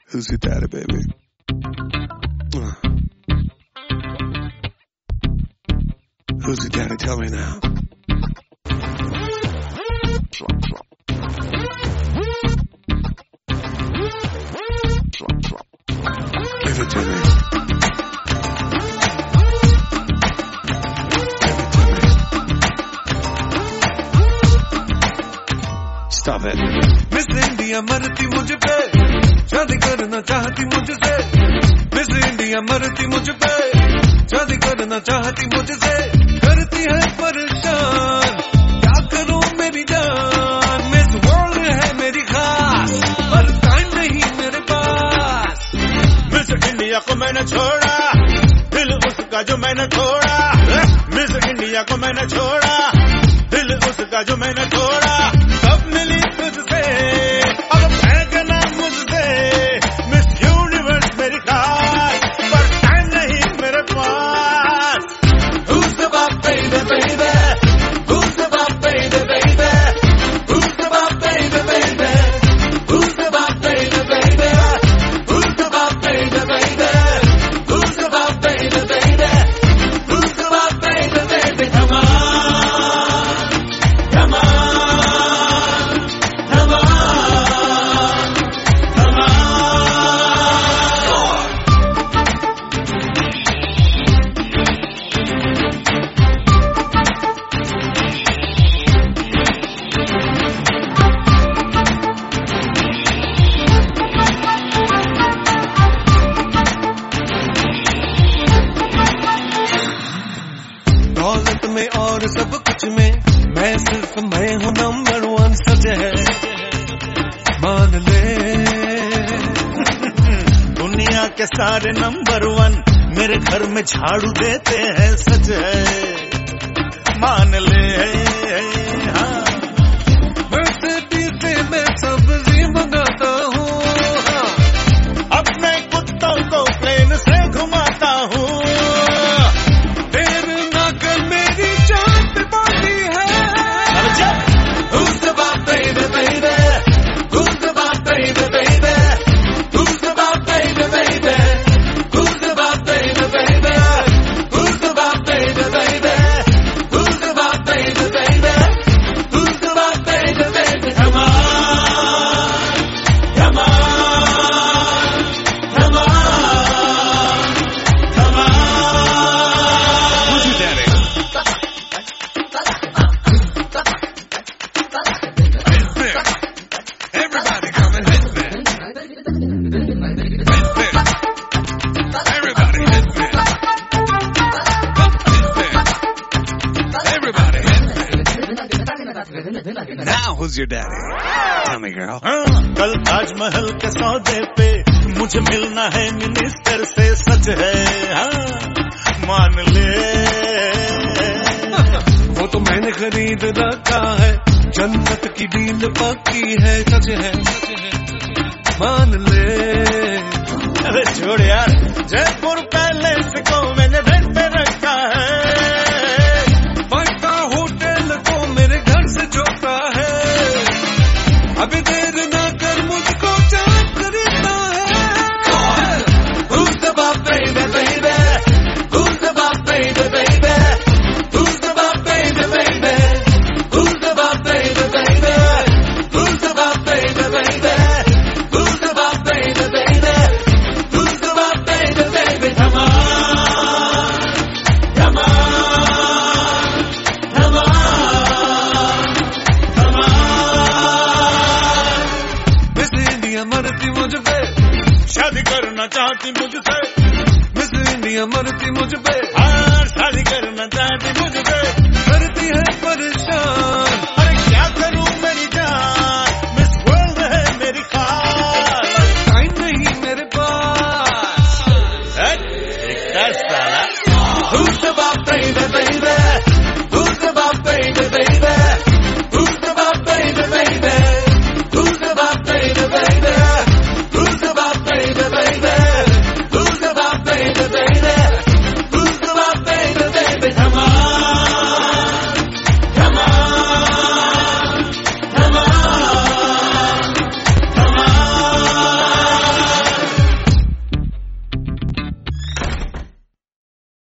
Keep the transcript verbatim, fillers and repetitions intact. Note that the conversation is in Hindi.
Who's your daddy, baby? Uh. Who's your daddy? Tell me now. Flop, flop. Flop, flop. Give it to me. Give it to me. Stop it. Miss India मरती मुझ पे, शादी करना चाहती मुझसे. Miss India मरती मुझ पे, शादी करना चाहती मुझसे. करती है परेशान, क्या करूं मेरी जान. Miss World है मेरी खास, पर टाइम नहीं मेरे पास. Miss India को मैंने छोड़ा, दिल उसका जो मैंने छोड़ा. Miss India को मैंने छोड़ा, दिल उसका जो मैंने छोड़ा. कब मिली तुझसे, अब फेंकना मुझसे. Miss Universe मेरी खास, पर टाइम नहीं मेरे पास. Who's the boss, baby, baby? Who's the boss, baby, baby? Who's the boss, baby, baby? Who's the boss, baby, baby? Who's the boss, baby, baby? Who's the boss, baby, baby? Who's the boss, baby, baby? Come on, come on, come on, come on. दौलत में और सब कुछ में मैं सिर्फ मैं हूँ नंबर वन. सच है मान ले. दुनिया के सारे नंबर वन मेरे घर में झाड़ू देते हैं. सच है मान ले. हाँ. मर्सिडीज से मैं सब्जी मंगाता हूँ. हाँ. अपने कुत्तों को प्लेन से घुमाता हूँ. देर ना कर मेरी जान पे बाकी है. Who's the boss, baby, baby? Who's the boss, baby, baby? Who's the boss, baby, baby? Who's the boss, baby, baby? Who's the boss, baby, baby? Who's the boss, baby, baby? Who's the boss, baby, baby? Come on, come on, come on, come on. Who's your daddy? Everybody coming, hit me. Hit me. Everybody hit me. Everybody hit me. Now who's your daddy? Tell me, girl. हाँ, कल ताजमहल के सौदे पे मुझे मिलना है मिनिस्टर से. सच है हाँ मान ले. वो तो मैंने खरीद रखा है, जन्नत की डील पक्की है. सच है मान ले. अरे छोड़ यार, जयपुर पैलेस को मैंने रेंट पे रखा है. फाइव स्टार होटल को मेरे घर से जोड़ता है. अभी देर ना कर मुझको चाँद खरीदना है. Who's the boss, baby, baby? Who's the boss, baby, baby? Who's the boss, baby, baby? Who's the boss, baby, baby? Who's the boss, baby, baby? Who's the boss, baby, baby? Who's the boss, baby, baby? Come on, come on, come on, come on. Miss India मरती मुझ पे, शादी करना चाहती मुझसे. Miss India मरती मुझ पे.